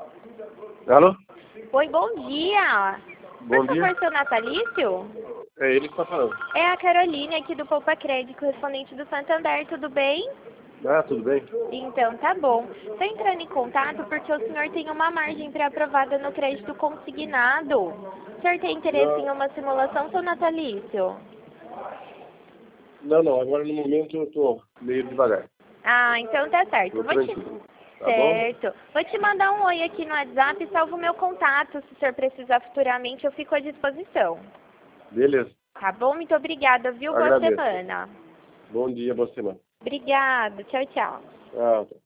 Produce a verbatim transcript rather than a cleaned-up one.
Alô? Oi, bom dia. Bom Por dia. favor, seu natalício? É ele que tá falando. É a Caroline aqui do Poupa Crédito, correspondente do Santander, tudo bem? Ah, tudo bem? Então, tá bom. Estou entrando em contato porque o senhor tem uma margem pré-aprovada no crédito consignado. O senhor tem interesse em Não, uma simulação, seu natalício? não, não. Agora no momento eu tô meio devagar. Ah, então tá certo. Tô Vou te... tranquilo. Tá bom? Certo. Vou te mandar um oi aqui no WhatsApp e salvo o meu contato. Se o senhor precisar futuramente, eu fico à disposição. Beleza. Tá bom? Muito obrigada, viu? Boa Agradeço. semana. Bom dia, boa semana. Obrigada. Tchau, tchau. Ah, tá.